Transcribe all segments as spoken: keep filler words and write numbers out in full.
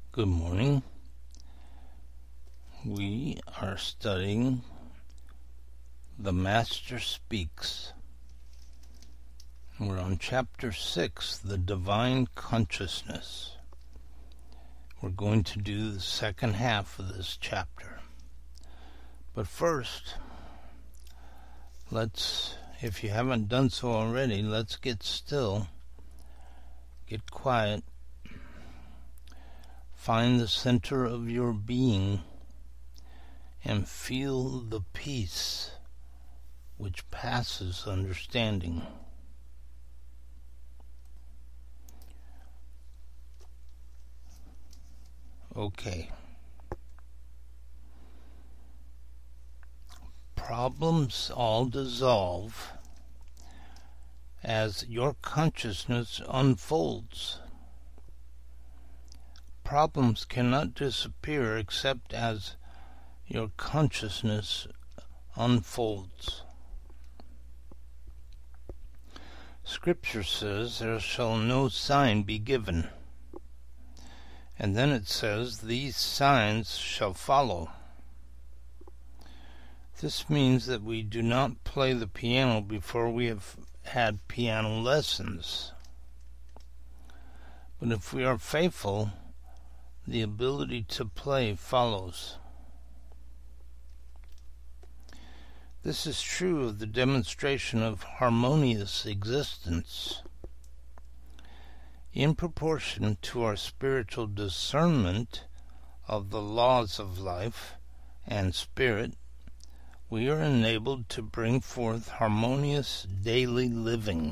Good morning. We are studying The Master Speaks. We're on chapter six, The Divine Consciousness. We're going to do the second half of this chapter. But first, let's, if you haven't done so already, let's get still, get quiet, find the center of your being, and feel the peace which passes understanding. Okay. Problems all dissolve as your consciousness unfolds. Problems cannot disappear except as your consciousness unfolds. Scripture says, "There shall no sign be given." And then it says, "These signs shall follow." This means that we do not play the piano before we have had piano lessons. But if we are faithful, the ability to play follows. This is true of the demonstration of harmonious existence. In proportion to our spiritual discernment of the laws of life and spirit, we are enabled to bring forth harmonious daily living.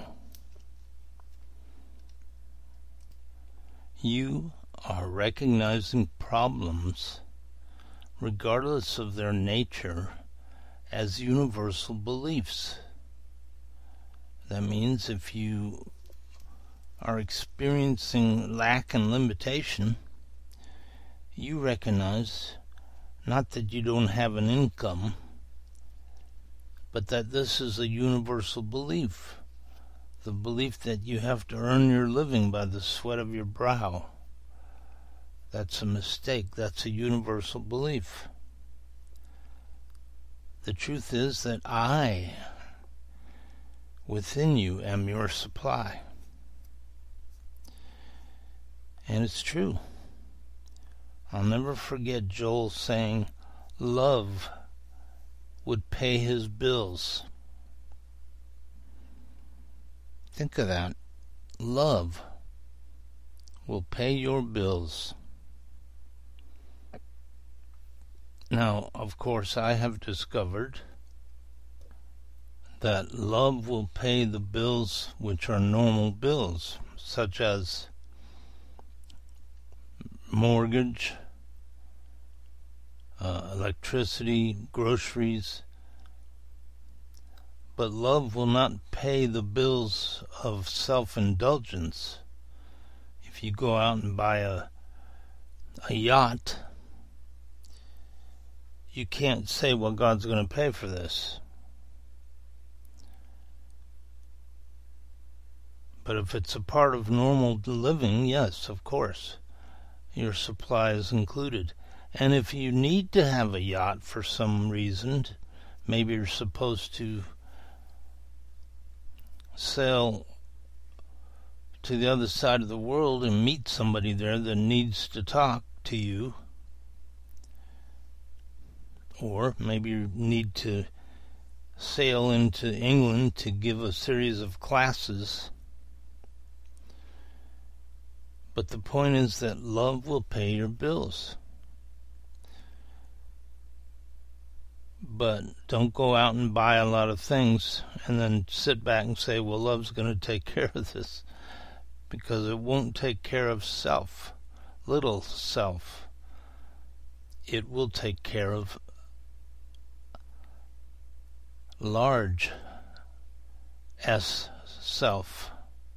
You are recognizing problems, regardless of their nature, as universal beliefs. That means if you are experiencing lack and limitation, you recognize not that you don't have an income, but that this is a universal belief, the belief that you have to earn your living by the sweat of your brow. That's a mistake. That's a universal belief. The truth is that I, within you, am your supply. And it's true. I'll never forget Joel saying, "Love would pay his bills." Think of that. Love will pay your bills. Now, of course, I have discovered that love will pay the bills which are normal bills, such as mortgage, uh, electricity, groceries. But love will not pay the bills of self-indulgence. If you go out and buy a, a yacht, you can't say, well, God's going to pay for this. But if it's a part of normal living, yes, of course, your supply is included. And if you need to have a yacht for some reason, maybe you're supposed to sail to the other side of the world and meet somebody there that needs to talk to you, or maybe you need to sail into England to give a series of classes. But the point is that love will pay your bills. But don't go out and buy a lot of things and then sit back and say, well, love's going to take care of this. Because it won't take care of self, little self. It will take care of large S self.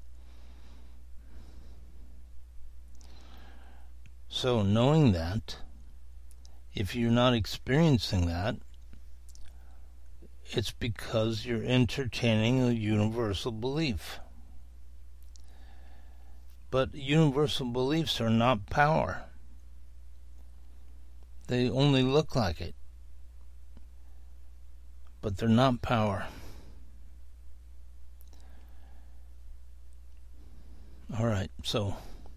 So knowing that, if you're not experiencing that, it's because you're entertaining a universal belief. But universal beliefs are not power. They only look like it, but they're not power. All right, so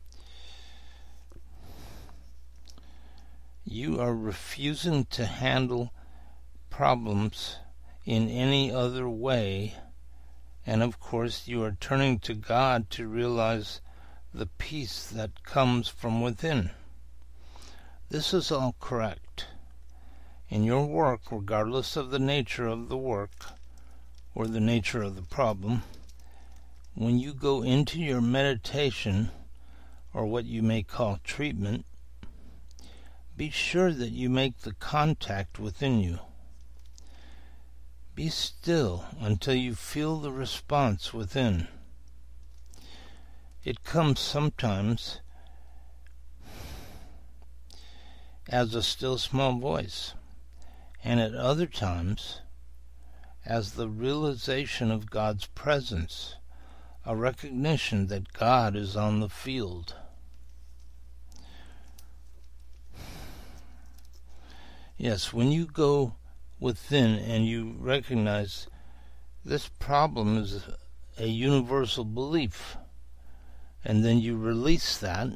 you are refusing to handle problems in any other way, and of course you are turning to God to realize the peace that comes from within. This is all correct. In your work, regardless of the nature of the work or the nature of the problem, when you go into your meditation, or what you may call treatment, be sure that you make the contact within you. Be still until you feel the response within. It comes sometimes as a still small voice, and at other times as the realization of God's presence, a recognition that God is on the field. Yes, when you go within and you recognize this problem is a universal belief, and then you release that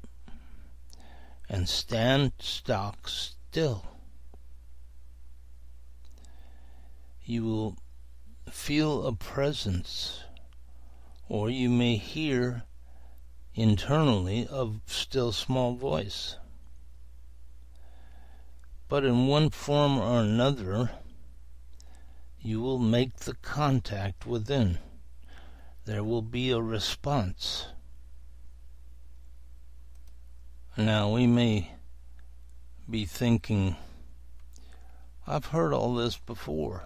and stand stock still, you will feel a presence, or you may hear internally a still small voice. But in one form or another, you will make the contact within. There will be a response. Now we may be thinking, I've heard all this before.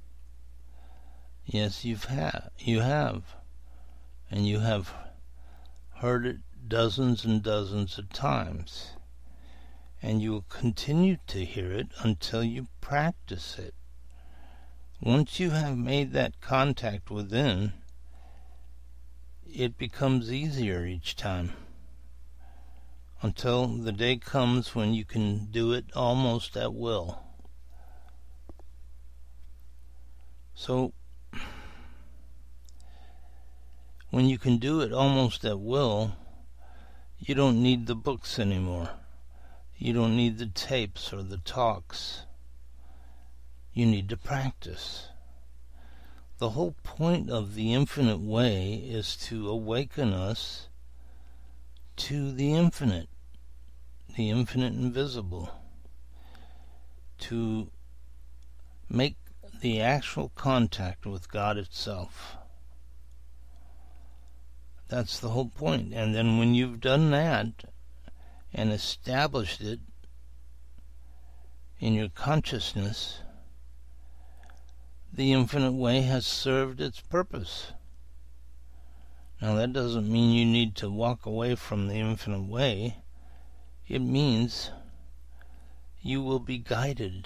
Yes, you've ha- you have. And you have heard it dozens and dozens of times. And you will continue to hear it until you practice it. Once you have made that contact within, it becomes easier each time, until the day comes when you can do it almost at will. So, when you can do it almost at will, you don't need the books anymore. You don't need the tapes or the talks. You need to practice. The whole point of the infinite way is to awaken us to the infinite, the infinite invisible, to make the actual contact with God itself. That's the whole point. And then when you've done that and established it in your consciousness, the infinite way has served its purpose. Now that doesn't mean you need to walk away from the infinite way. It means you will be guided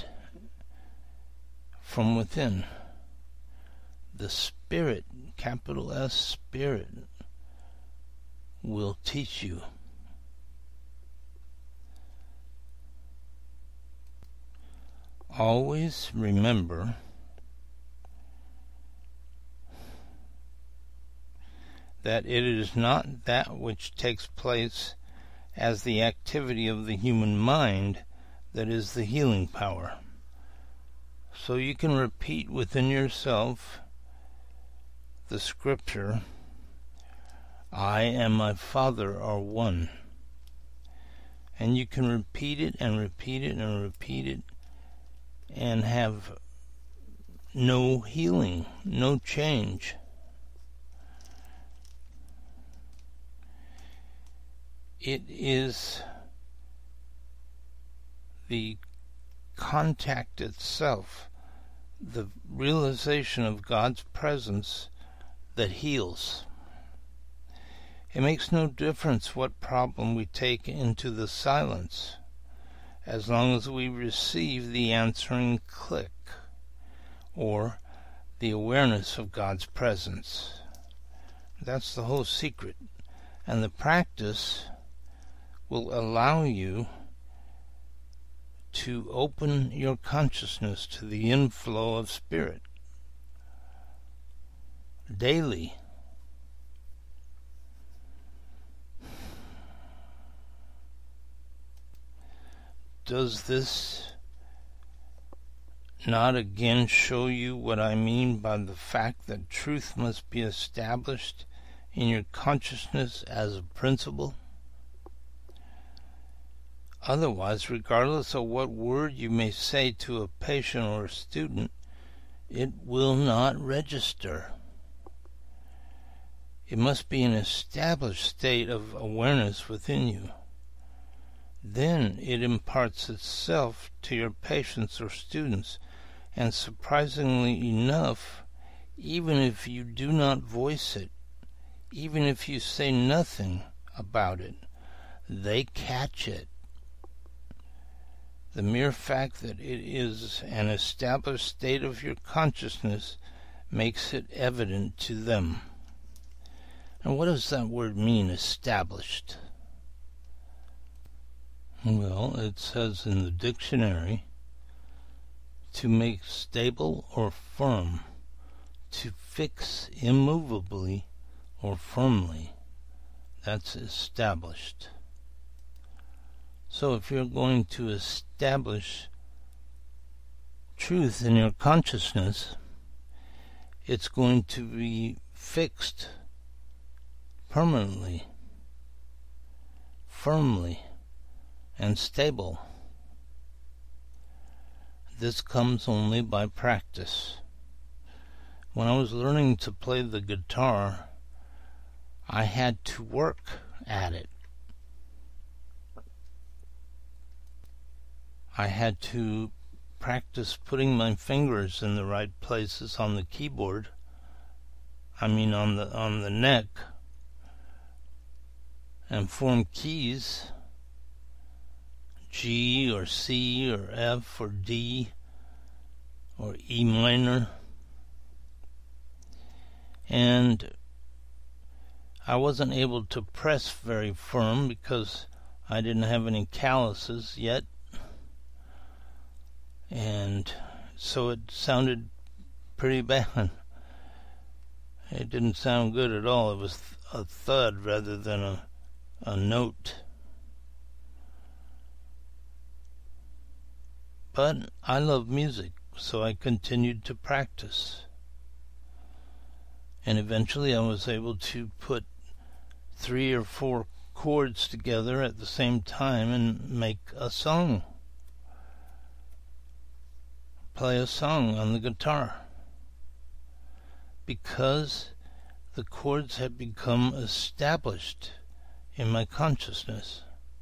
from within. The Spirit, capital S Spirit, will teach you. Always remember that it is not that which takes place as the activity of the human mind that is the healing power. So you can repeat within yourself the scripture, I and my Father are one. And you can repeat it and repeat it and repeat it and have no healing, no change. It is the contact itself, the realization of God's presence, that heals. It makes no difference what problem we take into the silence, as long as we receive the answering click, or the awareness of God's presence. That's the whole secret. And the practice will allow you to open your consciousness to the inflow of spirit daily. Does this not again show you what I mean by the fact that truth must be established in your consciousness as a principle? Otherwise, regardless of what word you may say to a patient or a student, it will not register. It must be an established state of awareness within you. Then it imparts itself to your patients or students, and surprisingly enough, even if you do not voice it, even if you say nothing about it, they catch it. The mere fact that it is an established state of your consciousness makes it evident to them. And what does that word mean, established? Well, it says in the dictionary, to make stable or firm, to fix immovably or firmly. That's established. So if you're going to establish truth in your consciousness, it's going to be fixed permanently, firmly, and stable. This comes only by practice. When I was learning to play the guitar, I had to work at it. I had to practice putting my fingers in the right places on the keyboard. I mean on the on the neck, and form keys, G or C or F or D or E minor. And I wasn't able to press very firm because I didn't have any calluses yet. And so it sounded pretty bad. It didn't sound good at all. It was a thud rather than a, a note. But I love music, so I continued to practice. And eventually I was able to put three or four chords together at the same time and make a song. Play a song on the guitar, because the chords had become established in my consciousness.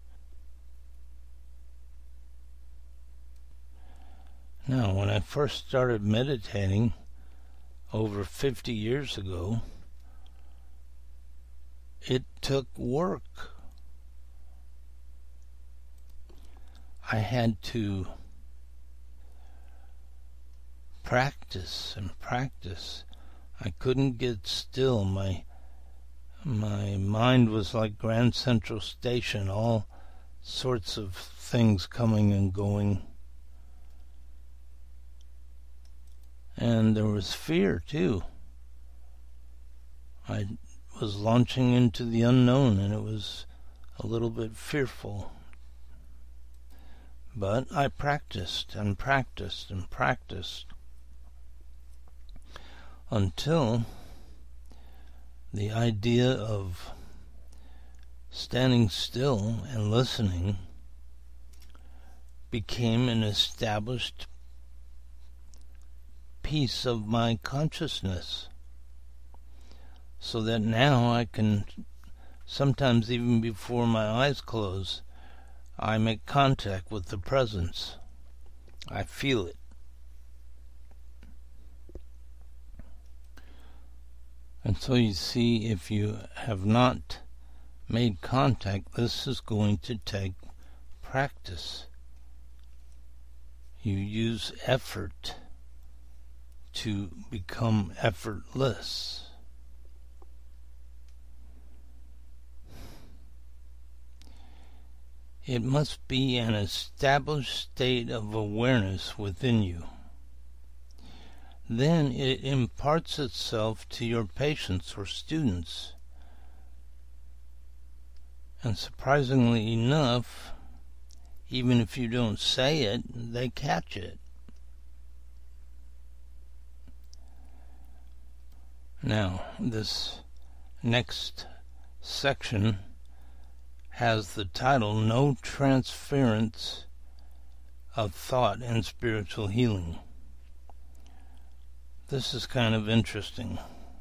Now, when I first started meditating over fifty years ago, it took work. I had to practice and practice. I couldn't get still. My my mind was like Grand Central Station, all sorts of things coming and going. And there was fear too. I was launching into the unknown, and it was a little bit fearful. But I practiced and practiced and practiced until the idea of standing still and listening became an established piece of my consciousness, so that now I can, sometimes even before my eyes close, I make contact with the presence. I feel it. And so you see, if you have not made contact, this is going to take practice. You use effort to become effortless. It must be an established state of awareness within you. Then it imparts itself to your patients or students. And surprisingly enough, even if you don't say it, they catch it. Now, this next section has the title, No Transference of Thought in Spiritual Healing. This is kind of interesting.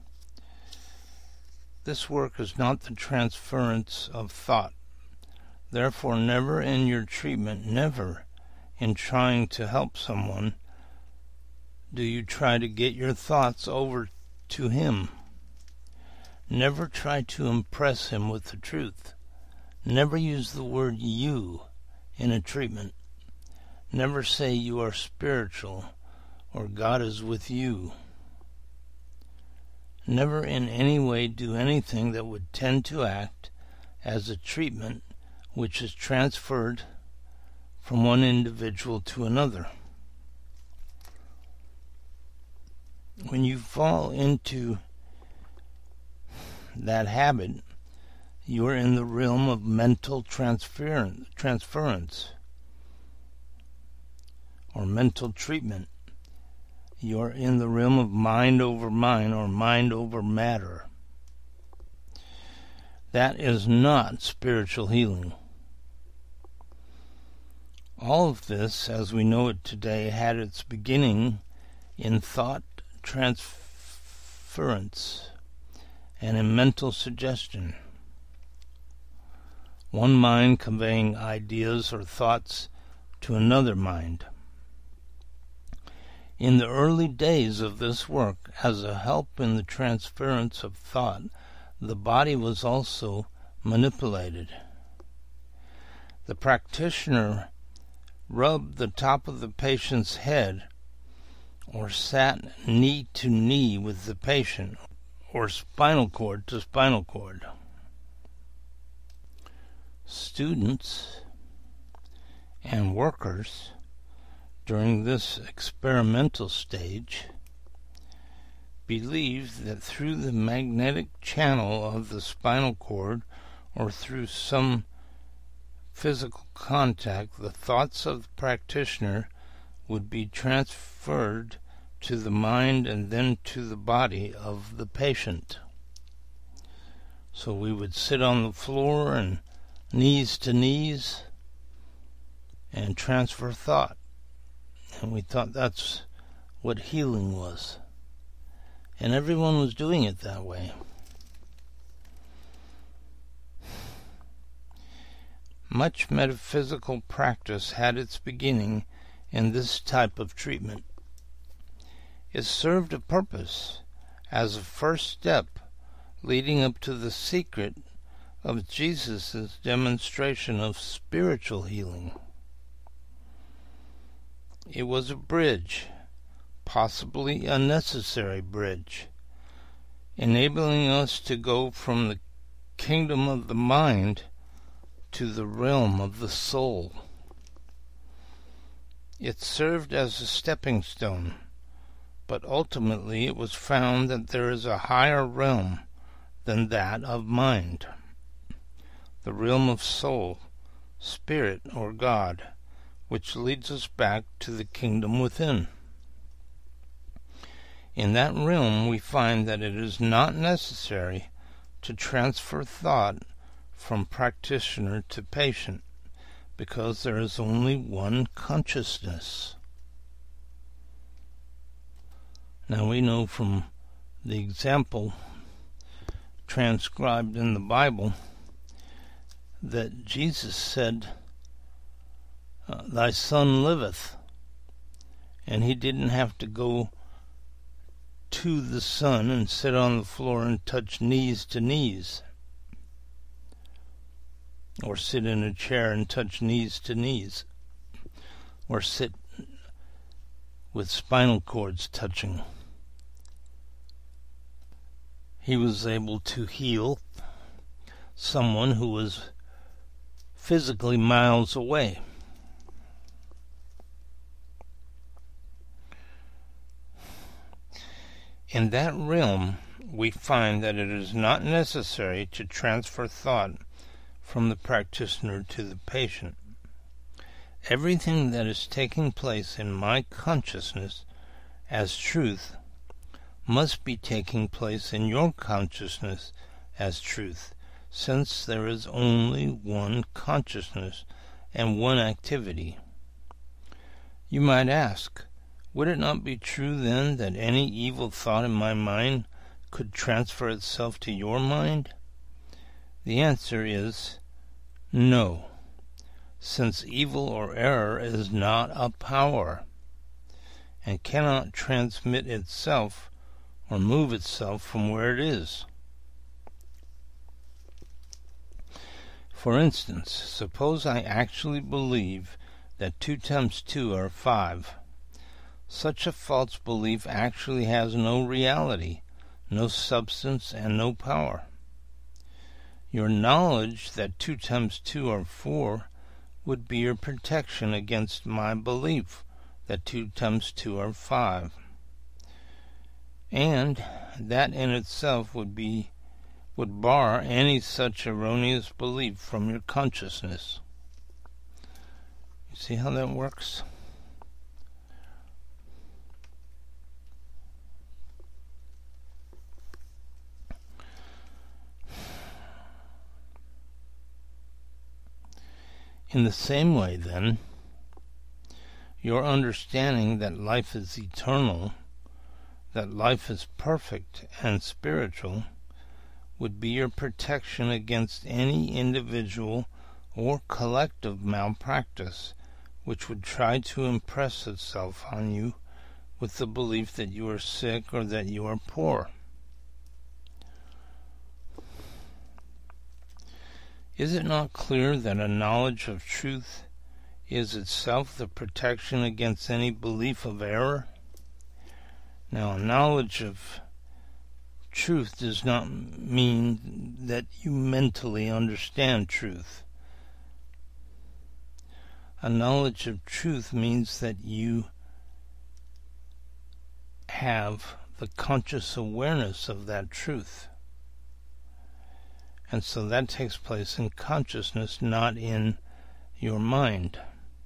This work is not the transference of thought. Therefore, never in your treatment, never in trying to help someone, do you try to get your thoughts over to him. Never try to impress him with the truth. Never use the word you in a treatment. Never say you are spiritual or God is with you. Never in any way do anything that would tend to act as a treatment which is transferred from one individual to another. When you fall into that habit, you are in the realm of mental transference, transference or mental treatment. You are in the realm of mind over mind or mind over matter. That is not spiritual healing. All of this, as we know it today, had its beginning in thought transference and in mental suggestion. One mind conveying ideas or thoughts to another mind. In the early days of this work, as a help in the transference of thought, the body was also manipulated. The practitioner rubbed the top of the patient's head or sat knee to knee with the patient or spinal cord to spinal cord. Students and workers during this experimental stage believed that through the magnetic channel of the spinal cord or through some physical contact, the thoughts of the practitioner would be transferred to the mind and then to the body of the patient. So we would sit on the floor and knees to knees and transfer thought. And we thought that's what healing was. And everyone was doing it that way. Much metaphysical practice had its beginning in this type of treatment. It served a purpose as a first step leading up to the secret of Jesus' demonstration of spiritual healing. It was a bridge, possibly a necessary bridge, enabling us to go from the kingdom of the mind to the realm of the soul. It served as a stepping stone, but ultimately it was found that there is a higher realm than that of mind, the realm of soul, spirit, or God, which leads us back to the kingdom within. In that realm we find that it is not necessary to transfer thought from practitioner to patient, because there is only one consciousness. Now we know from the example transcribed in the Bible that Jesus said, uh, thy son liveth, and he didn't have to go to the son and sit on the floor and touch knees to knees, or sit in a chair and touch knees to knees, or sit with spinal cords touching. He was able to heal someone who was physically miles away. In that realm, we find that it is not necessary to transfer thought from the practitioner to the patient. Everything that is taking place in my consciousness as truth must be taking place in your consciousness as truth, since there is only one consciousness and one activity. You might ask, would it not be true then that any evil thought in my mind could transfer itself to your mind? The answer is no, since evil or error is not a power, and cannot transmit itself or move itself from where it is. For instance, suppose I actually believe that two times two are five. Such a false belief actually has no reality, no substance, and no power. Your knowledge that two times two are four would be your protection against my belief that two times two are five. And that in itself would be would bar any such erroneous belief from your consciousness. You see how that works? In the same way, then, your understanding that life is eternal, that life is perfect and spiritual, would be your protection against any individual or collective malpractice which would try to impress itself on you with the belief that you are sick or that you are poor. Is it not clear that a knowledge of truth is itself the protection against any belief of error? Now, knowledge of truth does not mean that you mentally understand truth. A knowledge of truth means that you have the conscious awareness of that truth. And so that takes place in consciousness, not in your mind.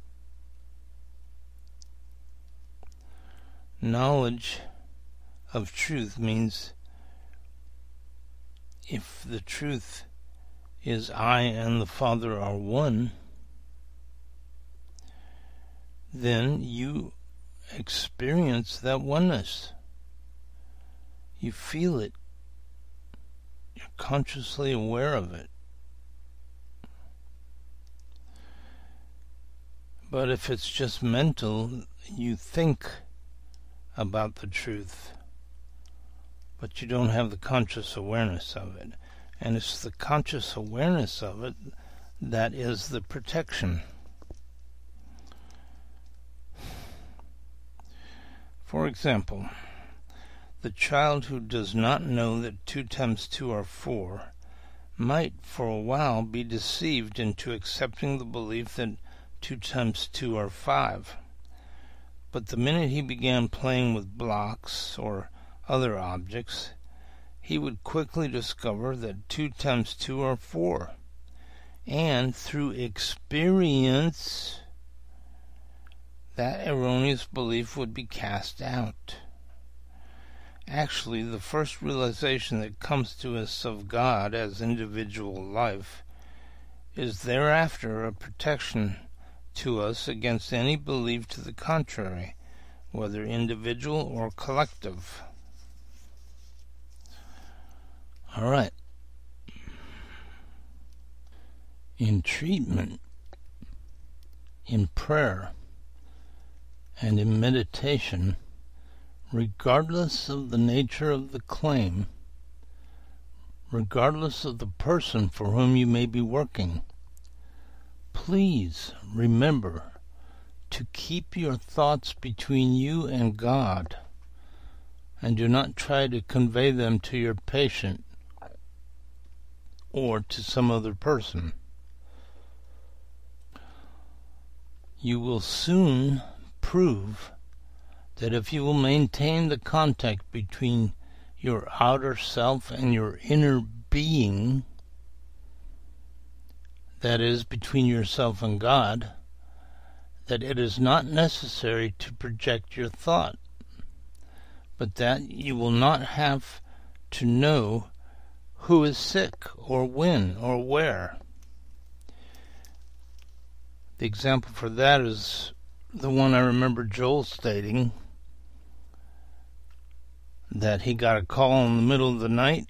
Knowledge of truth means if the truth is I and the Father are one, then you experience that oneness. You feel it. You're consciously aware of it. But if it's just mental, you think about the truth, but you don't have the conscious awareness of it. And it's the conscious awareness of it that is the protection. For example, the child who does not know that two times two are four might for a while be deceived into accepting the belief that two times two are five. But the minute he began playing with blocks or other objects, he would quickly discover that two times two are four. And through experience, that erroneous belief would be cast out. Actually, the first realization that comes to us of God as individual life is thereafter a protection to us against any belief to the contrary, whether individual or collective. All right. In treatment, in prayer, and in meditation, regardless of the nature of the claim, regardless of the person for whom you may be working, please remember to keep your thoughts between you and God, and do not try to convey them to your patient or to some other person. You will soon prove that if you will maintain the contact between your outer self and your inner being, that is, between yourself and God, that it is not necessary to project your thought, but that you will not have to know who is sick, or when, or where. The example for that is the one I remember Joel stating, that he got a call in the middle of the night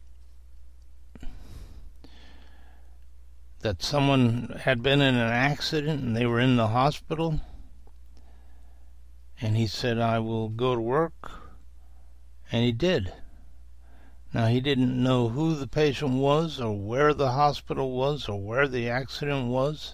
that someone had been in an accident and they were in the hospital, and he said, I will go to work, and he did. Now, he didn't know who the patient was, or where the hospital was, or where the accident was.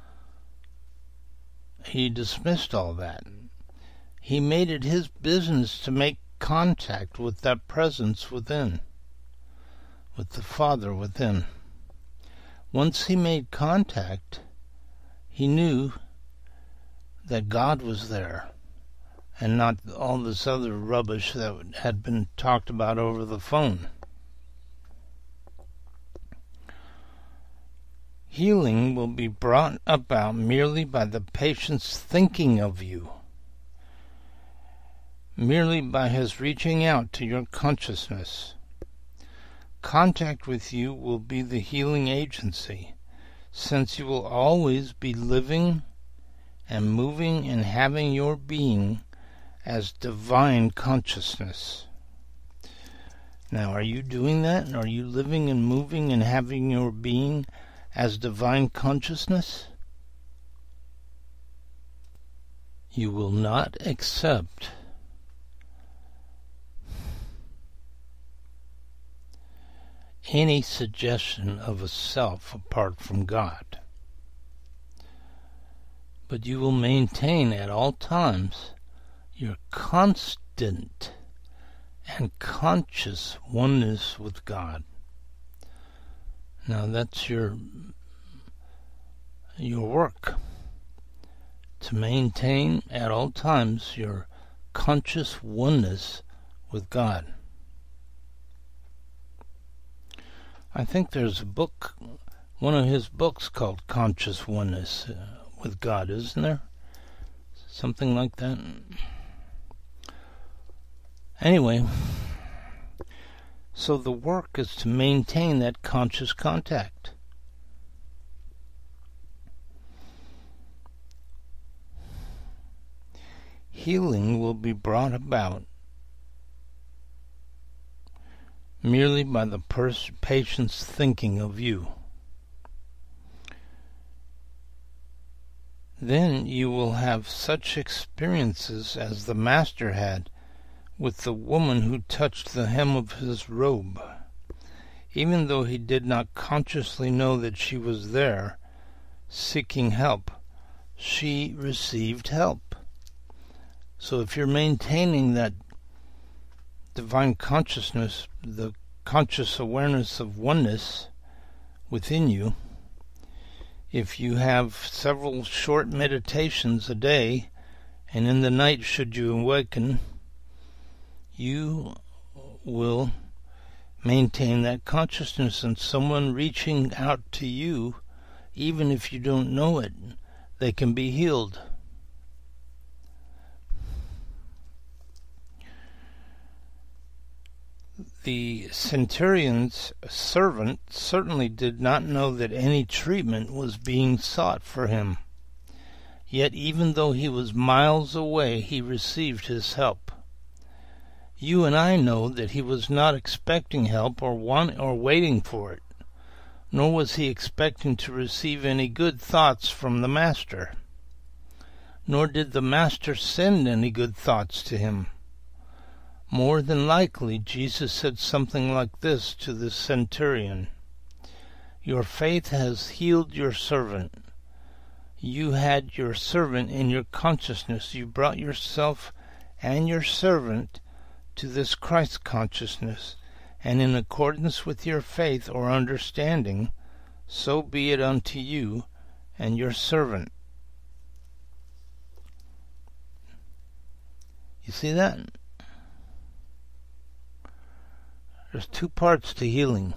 He dismissed all that. He made it his business to make contact with that presence within, with the Father within. Once he made contact, he knew that God was there, and not all this other rubbish that had been talked about over the phone. Healing will be brought about merely by the patient's thinking of you, merely by his reaching out to your consciousness. Contact with you will be the healing agency, since you will always be living and moving and having your being as divine consciousness. Now, are you doing that? Are you living and moving and having your being as divine consciousness? You will not accept any suggestion of a self apart from God, but you will maintain at all times your constant and conscious oneness with God. Now that's your your work, to maintain at all times your conscious oneness with God. I think there's a book, one of his books called Conscious Oneness uh, with God, isn't there? Something like that. Anyway, so the work is to maintain that conscious contact. Healing will be brought about merely by the pers- patient's thinking of you. Then you will have such experiences as the Master had with the woman who touched the hem of his robe. Even though he did not consciously know that she was there, seeking help, she received help. So if you're maintaining that divine consciousness, the conscious awareness of oneness within you, if you have several short meditations a day, and in the night should you awaken, you will maintain that consciousness, and someone reaching out to you, even if you don't know it, they can be healed. The centurion's servant certainly did not know that any treatment was being sought for him. Yet even though he was miles away, he received his help. You and I know that he was not expecting help or want, or waiting for it, nor was he expecting to receive any good thoughts from the Master. Nor did the Master send any good thoughts to him. More than likely, Jesus said something like this to the centurion: "Your faith has healed your servant." You had your servant in your consciousness. You brought yourself and your servant to this Christ consciousness, and in accordance with your faith or understanding, so be it unto you and your servant. see that? There's two parts to healing.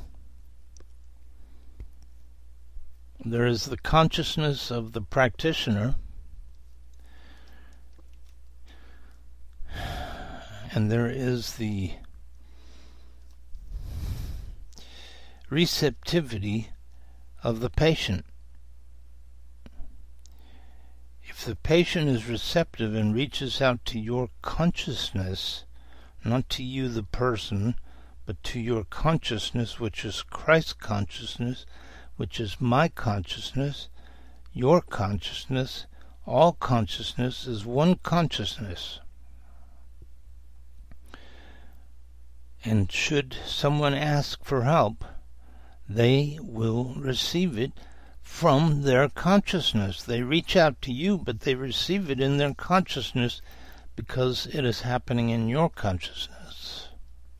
There is the consciousness of the practitioner, and there is the receptivity of the patient. If the patient is receptive and reaches out to your consciousness, not to you the person, but to your consciousness, which is Christ's consciousness, which is my consciousness, your consciousness, all consciousness is one consciousness. And should someone ask for help, they will receive it from their consciousness. They reach out to you, but they receive it in their consciousness because it is happening in your consciousness.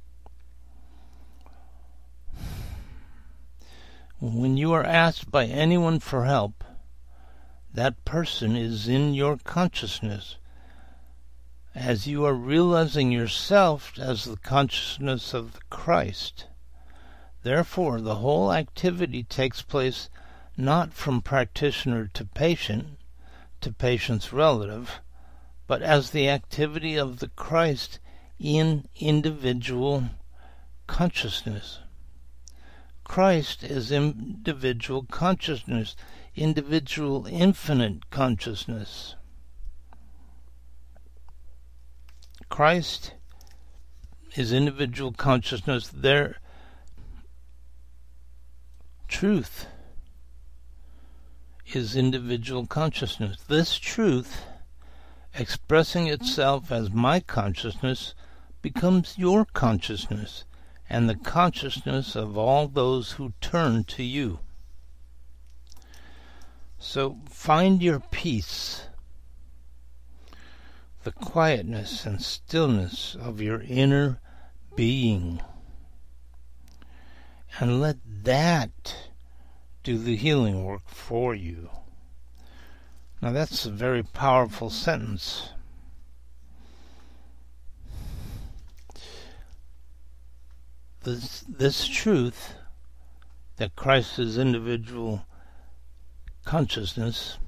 When you are asked by anyone for help, that person is in your consciousness. As you are realizing yourself as the consciousness of the Christ. Therefore, the whole activity takes place not from practitioner to patient, to patient's relative, but as the activity of the Christ in individual consciousness. Christ is individual consciousness, individual infinite consciousness. Christ is individual consciousness. Their truth is individual consciousness. This truth, expressing itself as my consciousness, becomes your consciousness and the consciousness of all those who turn to you. So find your peace, the quietness and stillness of your inner being, and let that do the healing work for you. Now that's a very powerful sentence. This, this truth that Christ is individual consciousness,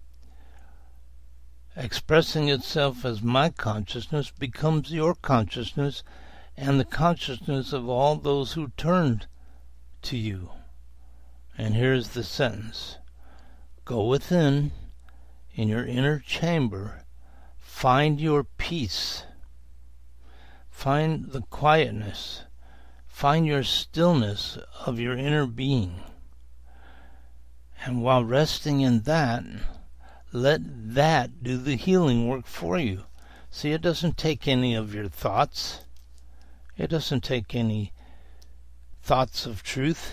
expressing itself as my consciousness, becomes your consciousness and the consciousness of all those who turned to you. And here's the sentence. Go within, in your inner chamber, find your peace, find the quietness, find your stillness of your inner being. And while resting in that, let that do the healing work for you. See, it doesn't take any of your thoughts. It doesn't take any thoughts of truth.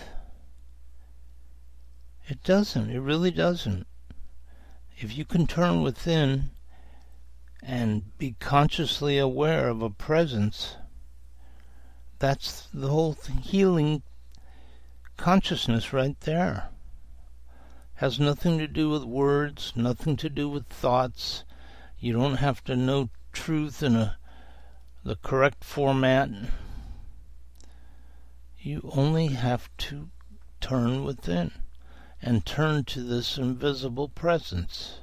It doesn't. It really doesn't. If you can turn within and be consciously aware of a presence, that's the whole healing consciousness right there. Has nothing to do with words, nothing to do with thoughts. You don't have to know truth in a, the correct format. You only have to turn within and turn to this invisible presence.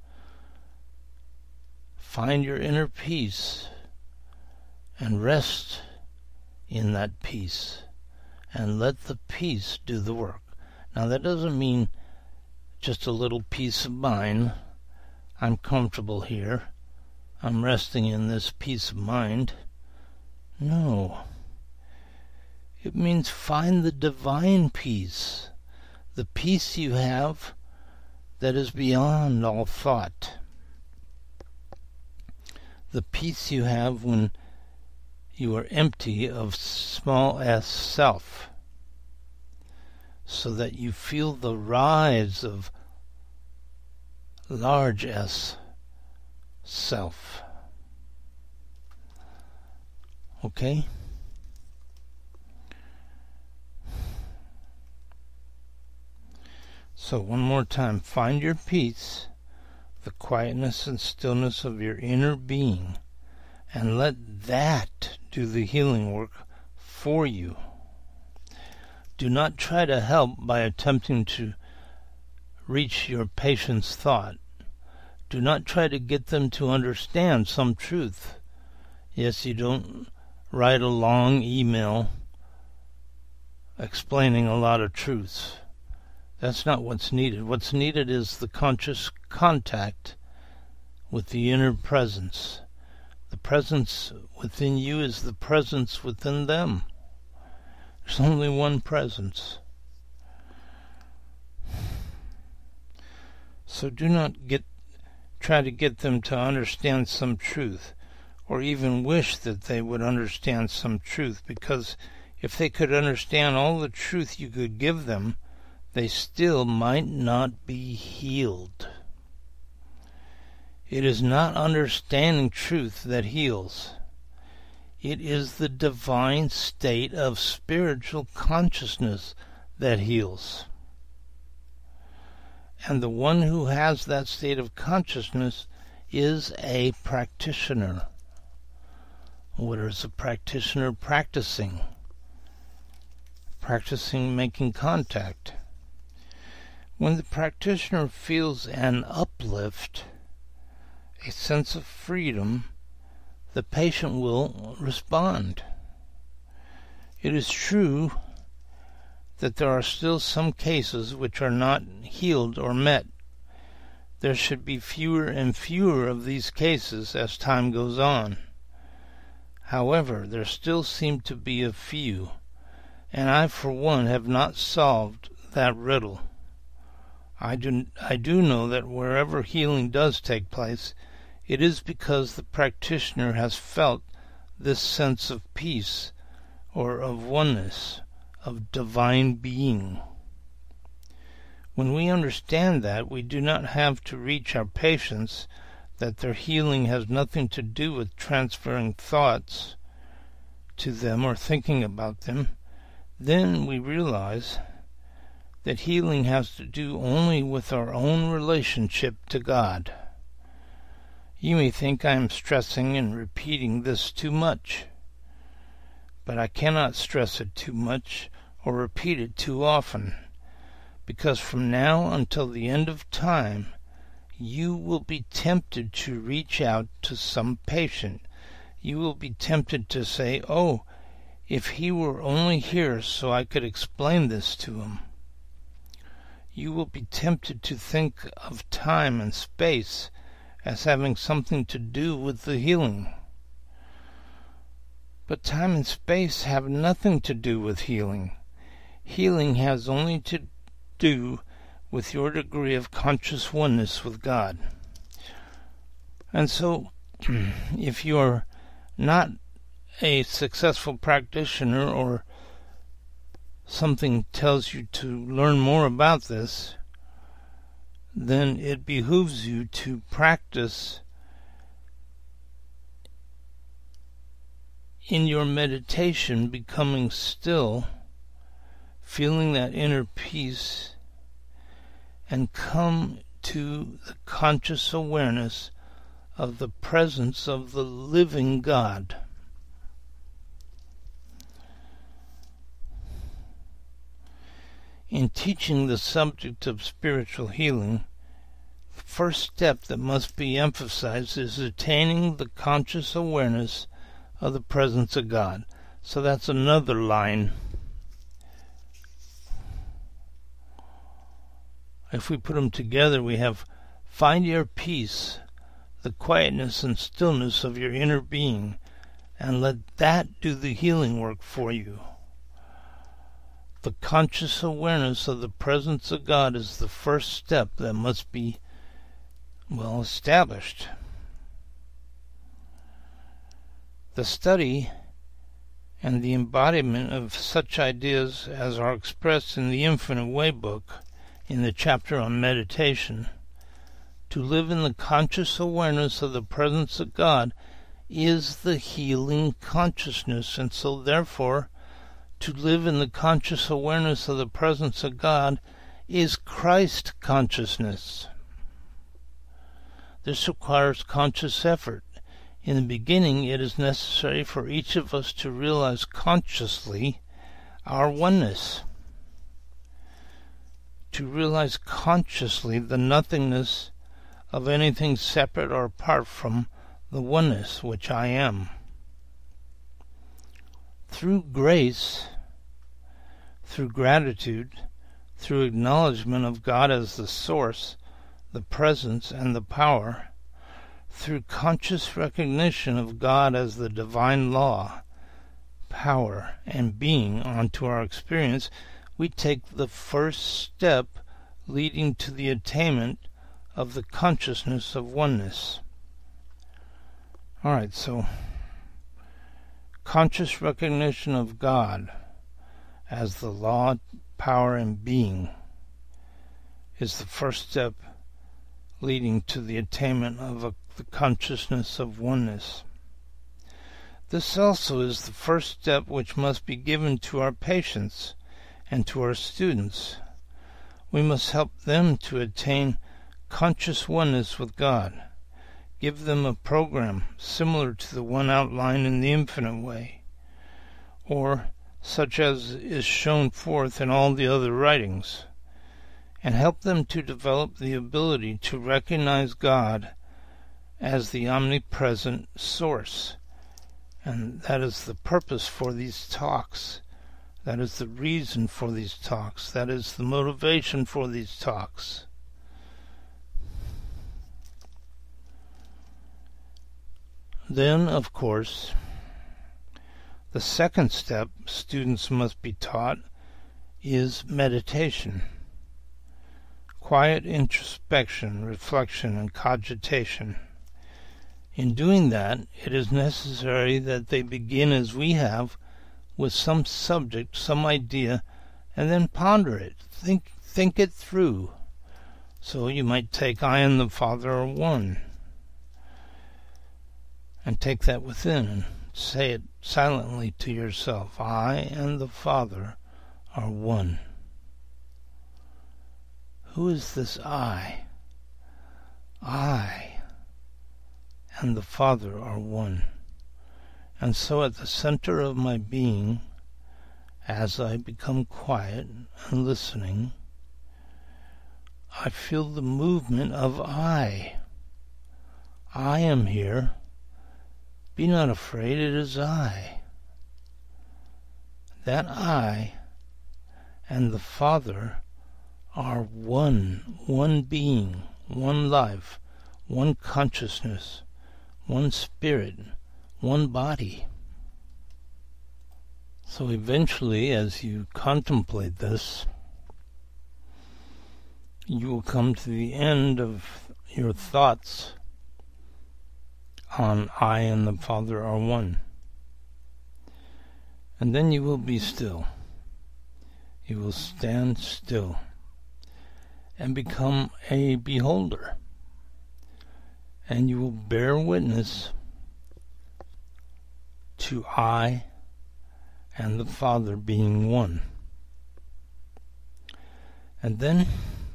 Find your inner peace and rest in that peace and let the peace do the work. Now that doesn't mean just a little peace of mind. I'm comfortable here. I'm resting in this peace of mind. No. It means find the divine peace, the peace you have that is beyond all thought, the peace you have when you are empty of small s self, so that you feel the rise of large S self. Okay? So one more time, find your peace, the quietness and stillness of your inner being, and let that do the healing work for you. Do not try to help by attempting to reach your patient's thought. Do not try to get them to understand some truth. Yes, you don't write a long email explaining a lot of truths. That's not what's needed. What's needed is the conscious contact with the inner presence. The presence within you is the presence within them. There's only one presence. So do not get try to get them to understand some truth, or even wish that they would understand some truth, because if they could understand all the truth you could give them, they still might not be healed. It is not understanding truth that heals. It is the divine state of spiritual consciousness that heals. And the one who has that state of consciousness is a practitioner. What is a practitioner practicing? Practicing making contact. When the practitioner feels an uplift, a sense of freedom, the patient will respond. It is true that there are still some cases which are not healed or met. There should be fewer and fewer of these cases as time goes on. However, there still seem to be a few, and I for one have not solved that riddle. I do, I do know that wherever healing does take place, it is because the practitioner has felt this sense of peace or of oneness, of divine being. When we understand that, we do not have to reach our patients that their healing has nothing to do with transferring thoughts to them or thinking about them. Then we realize that healing has to do only with our own relationship to God. You may think I am stressing and repeating this too much, but I cannot stress it too much or repeat it too often, because from now until the end of time, you will be tempted to reach out to some patient. You will be tempted to say, "Oh, if he were only here so I could explain this to him." You will be tempted to think of time and space as having something to do with the healing. But time and space have nothing to do with healing. Healing has only to do with your degree of conscious oneness with God. And so, if you are not a successful practitioner, or something tells you to learn more about this, then it behooves you to practice in your meditation, becoming still, feeling that inner peace, and come to the conscious awareness of the presence of the living God. In teaching the subject of spiritual healing, the first step that must be emphasized is attaining the conscious awareness of the presence of God. So that's another line. If we put them together, we have: find your peace, the quietness and stillness of your inner being, and let that do the healing work for you. The conscious awareness of the presence of God is the first step that must be well established. The study and the embodiment of such ideas as are expressed in the Infinite Way book, in the chapter on meditation, to live in the conscious awareness of the presence of God, is the healing consciousness, and so therefore to live in the conscious awareness of the presence of God is Christ consciousness. This requires conscious effort In the beginning, it is necessary for each of us to realize consciously our oneness, to realize consciously the nothingness of anything separate or apart from the oneness which I am. Through grace, through gratitude, through acknowledgement of God as the source, the presence, and the power, through conscious recognition of God as the divine law, power, and being onto our experience, we take the first step leading to the attainment of the consciousness of oneness. Alright, so conscious recognition of God as the law, power, and being is the first step leading to the attainment of a, the consciousness of oneness. This also is the first step which must be given to our patients and to our students. We must help them to attain conscious oneness with God. Give them a program similar to the one outlined in the Infinite Way, or such as is shown forth in all the other writings, and help them to develop the ability to recognize God as the omnipresent source. And that is the purpose for these talks. That is the reason for these talks. That is the motivation for these talks. Then, of course, the second step students must be taught is meditation. Quiet introspection, reflection, and cogitation. In doing that, it is necessary that they begin as we have, with some subject, some idea, and then ponder it, think think it through. So you might take I and the Father are one, and take that within and say it silently to yourself. I and the Father are one. Who is this I? I and the Father are one. And so at the center of my being, as I become quiet and listening, I feel the movement of I. I am here. Be not afraid, it is I. That I and the Father are one, one being, one life, one consciousness, one spirit, one body. So eventually, as you contemplate this, you will come to the end of your thoughts on I and the Father are one. And then you will be still. You will stand still and become a beholder. And you will bear witness to I and the Father being one. And then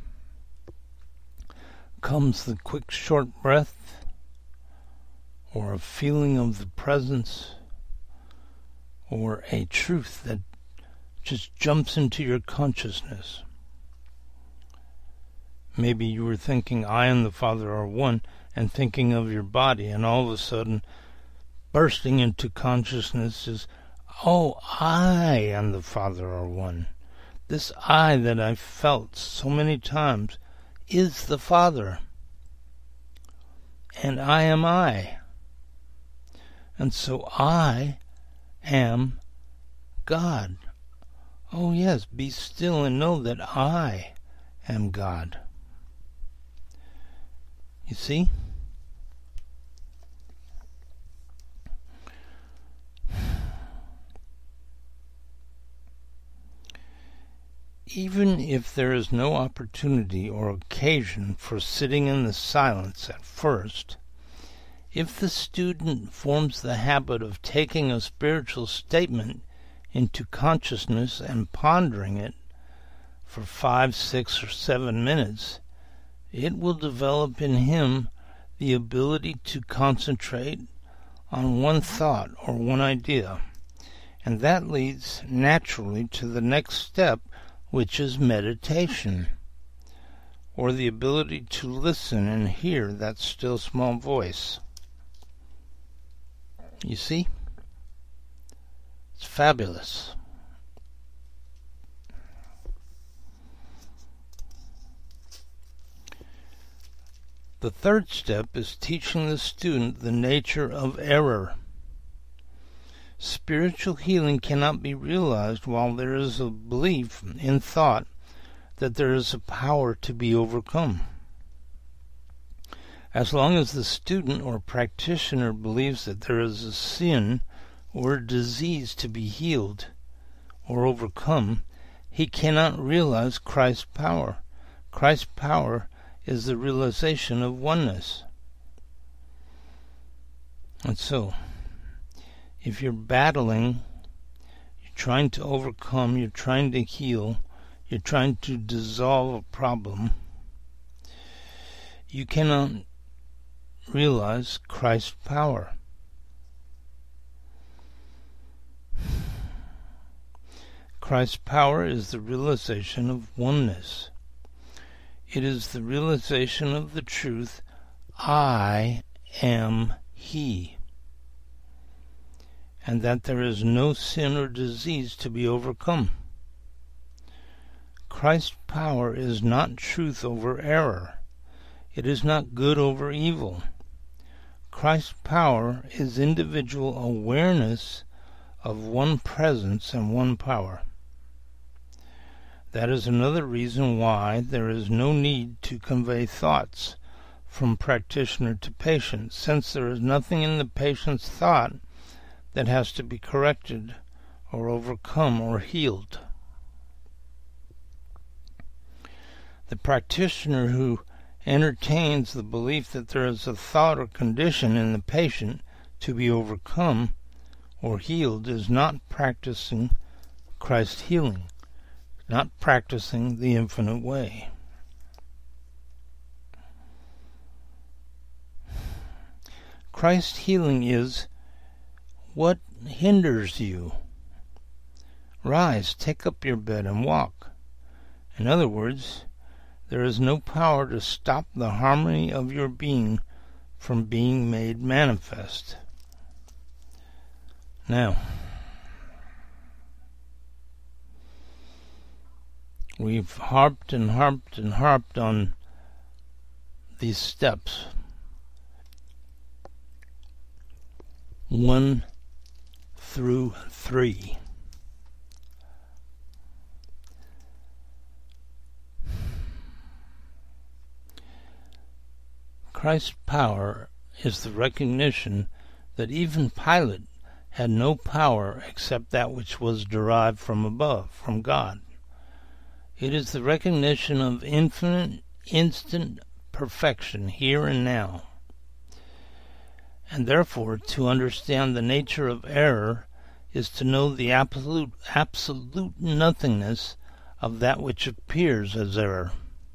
comes the quick short breath, or a feeling of the presence, or a truth that just jumps into your consciousness. Maybe you were thinking I and the Father are one, and thinking of your body, and all of a sudden bursting into consciousness is, oh, I and the Father are one. This I that I've felt so many times is the Father, and I am I. And so I am God. Oh yes, be still and know that I am God. You see? Even if there is no opportunity or occasion for sitting in the silence at first, if the student forms the habit of taking a spiritual statement into consciousness and pondering it for five, six, or seven minutes, it will develop in him the ability to concentrate on one thought or one idea, and that leads naturally to the next step, which is meditation, or the ability to listen and hear that still small voice. You see? It's fabulous. The third step is teaching the student the nature of error. Spiritual healing cannot be realized while there is a belief in thought that there is a power to be overcome. As long as the student or practitioner believes that there is a sin or a disease to be healed or overcome, he cannot realize Christ's power. Christ's power is the realization of oneness. And so, if you're battling, you're trying to overcome, you're trying to heal, you're trying to dissolve a problem, you cannot realize Christ's power. Christ's power is the realization of oneness. It is the realization of the truth, I am He, and that there is no sin or disease to be overcome. Christ's power is not truth over error. It is not good over evil. Christ's power is individual awareness of one presence and one power. That is another reason why there is no need to convey thoughts from practitioner to patient, since there is nothing in the patient's thought that has to be corrected or overcome or healed. The practitioner who entertains the belief that there is a thought or condition in the patient to be overcome or healed is not practicing Christ's healing, not practicing the infinite way. Christ's healing is, what hinders you? Rise, take up your bed and walk. In other words, there is no power to stop the harmony of your being from being made manifest. Now, we've harped and harped and harped on these steps. One through three. Christ's power is the recognition that even Pilate had no power except that which was derived from above, from God. It is the recognition of infinite, instant perfection here and now. And therefore, to understand the nature of error is to know the absolute, absolute nothingness of that which appears as error.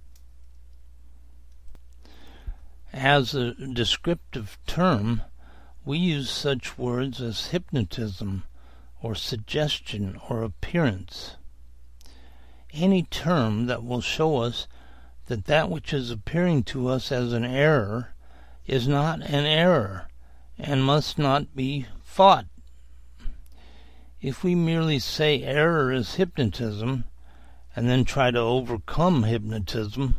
As a descriptive term, we use such words as hypnotism or suggestion or appearance. Any term that will show us that that which is appearing to us as an error is not an error and must not be fought. If we merely say error is hypnotism and then try to overcome hypnotism,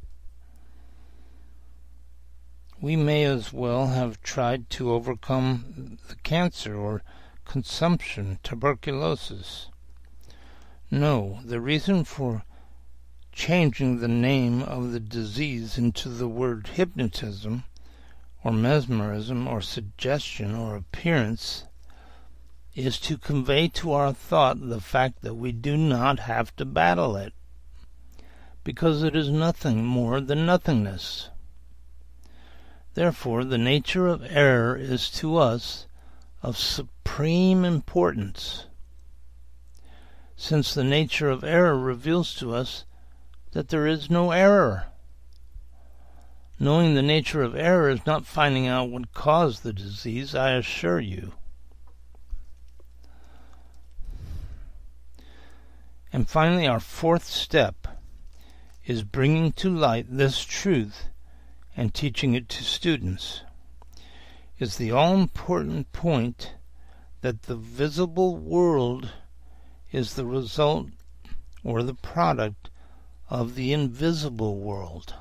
we may as well have tried to overcome the cancer or consumption, tuberculosis. No, the reason for changing the name of the disease into the word hypnotism, or mesmerism, or suggestion, or appearance, is to convey to our thought the fact that we do not have to battle it, because it is nothing more than nothingness. Therefore, the nature of error is to us of supreme importance, since the nature of error reveals to us that there is no error. Knowing the nature of error is not finding out what caused the disease, I assure you. And finally, our fourth step is bringing to light this truth and teaching it to students. Is the all-important point that the visible world is the result or the product of the invisible world.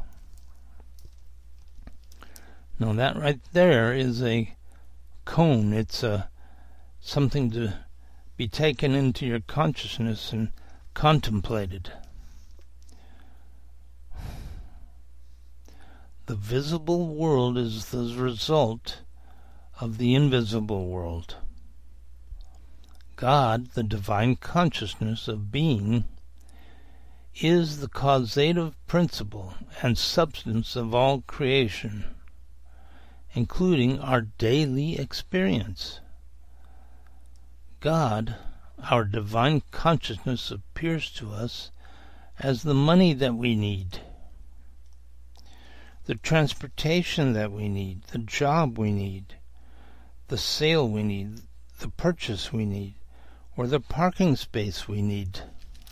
Now that right there is a cone. It's a something to be taken into your consciousness and contemplated. The visible world is the result of the invisible world. God, the divine consciousness of being, is the causative principle and substance of all creation, including our daily experience. God, our divine consciousness, appears to us as the money that we need, the transportation that we need, the job we need, the sale we need, the purchase we need, or the parking space we need.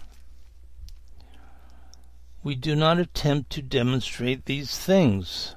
We do not attempt to demonstrate these things.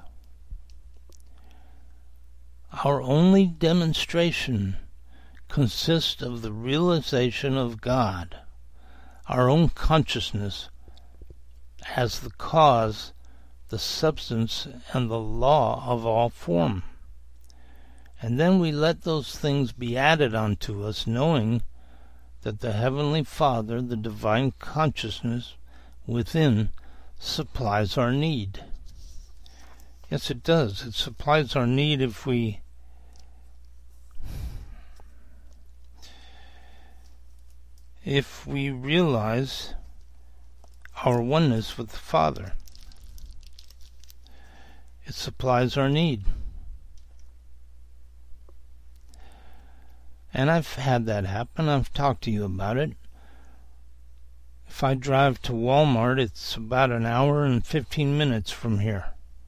Our only demonstration consists of the realization of God, our own consciousness, as the cause, the substance, and the law of all form. And then we let those things be added unto us, knowing that the Heavenly Father, the divine consciousness within, supplies our need. Yes, it does. It supplies our need if we if we realize our oneness with the Father. It supplies our need. And I've had that happen. I've talked to you about it. If I drive to Walmart, it's about an hour and fifteen minutes from here.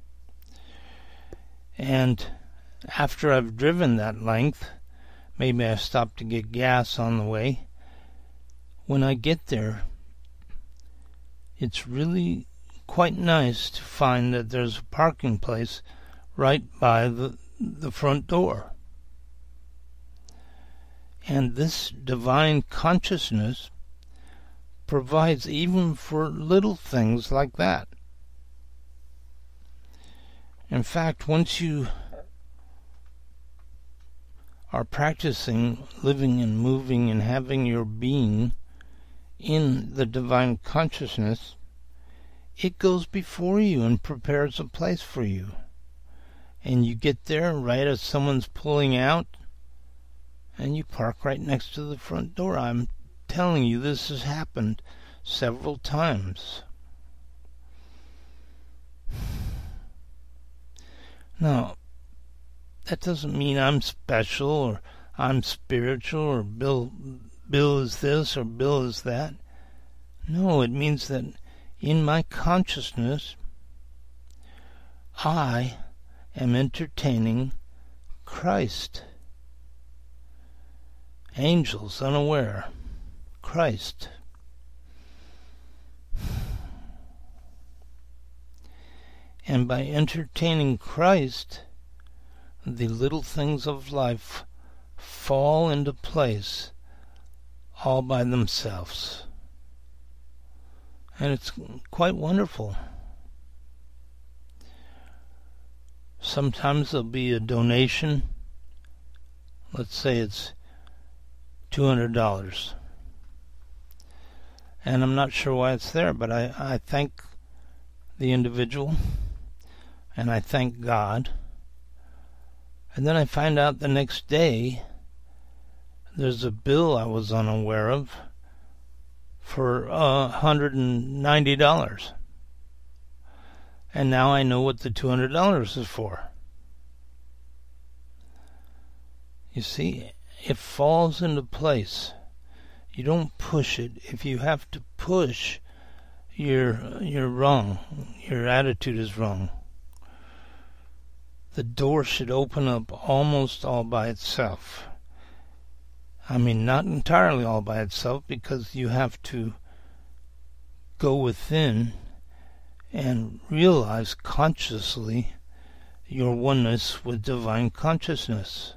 And after I've driven that length, maybe I stop to get gas on the way. When I get there, it's really quite nice to find that there's a parking place right by the, the front door. And this divine consciousness provides even for little things like that. In fact, once you are practicing living and moving and having your being in the divine consciousness, it goes before you and prepares a place for you. And you get there right as someone's pulling out, and you park right next to the front door. I'm telling you, this has happened several times. Now, that doesn't mean I'm special or I'm spiritual or Bill Bill is this or Bill is that. No, it means that in my consciousness, I am entertaining Christ. Angels unaware. Christ. And by entertaining Christ, the little things of life fall into place all by themselves. And it's quite wonderful. Sometimes there'll be a donation. Let's say it's two hundred dollars. And I'm not sure why it's there, but I, I thank the individual, and I thank God. And then I find out the next day there's a bill I was unaware of for uh, one hundred ninety dollars. And now I know what the two hundred dollars is for. You see, it falls into place. You don't push it. If you have to push, you're you're wrong. Your attitude is wrong. the door should open up almost all by itself. I mean, not entirely all by itself, because you have to go within and realize consciously your oneness with divine consciousness.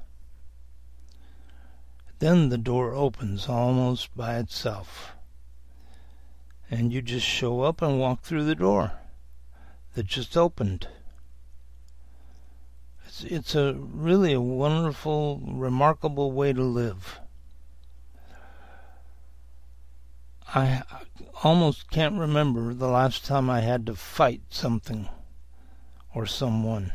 Then the door opens almost by itself, and you just show up and walk through the door that just opened. It's, it's a really a wonderful, remarkable way to live. I almost can't remember the last time I had to fight something or someone.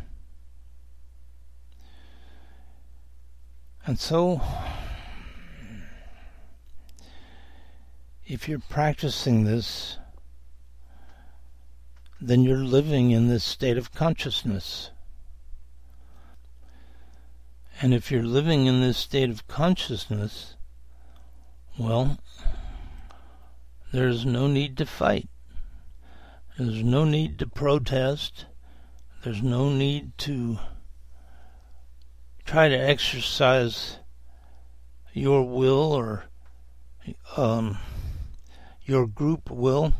And so, if you're practicing this, then you're living in this state of consciousness. And if you're living in this state of consciousness, well, there's no need to fight. There's no need to protest. There's no need to try to exercise your will or um, your group will.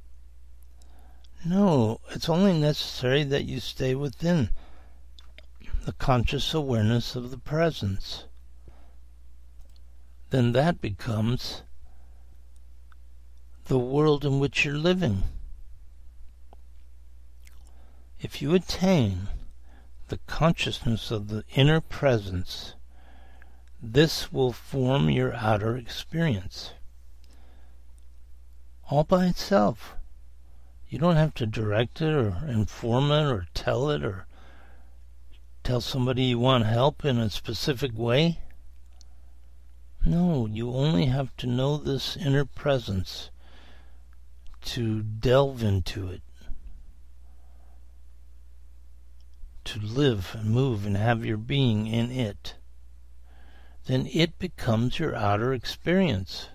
No, it's only necessary that you stay within the conscious awareness of the presence. Then that becomes the world in which you're living. If you attain the consciousness of the inner presence, this will form your outer experience all by itself. You don't have to direct it or inform it or tell it or tell somebody you want help in a specific way. No, you only have to know this inner presence, to delve into it, to live and move and have your being in it. Then it becomes your outer experience.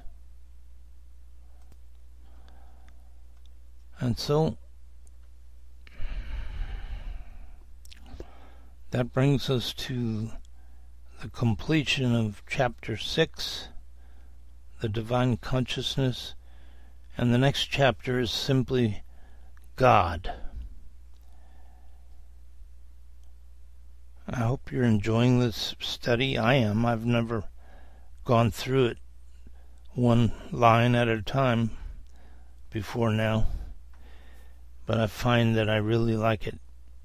And so that brings us to the completion of chapter six, the divine consciousness, and the next chapter is simply God. I hope you're enjoying this study. I am. I've never gone through it one line at a time before now, but I find that I really like it.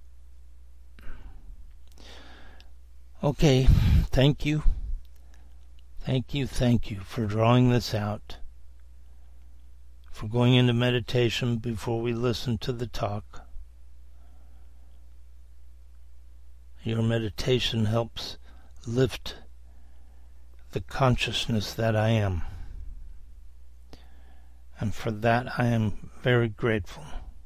Okay, thank you. Thank you, thank you for drawing this out, for going into meditation before we listen to the talk. Your meditation helps lift the consciousness that I am. And for that I am very grateful.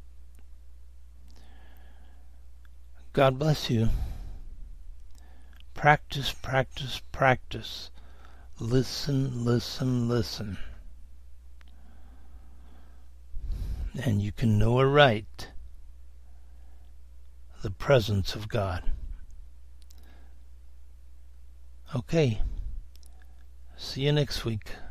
God bless you. Practice, practice, practice. Listen, listen, listen. And you can know aright the presence of God. Okay. See you next week.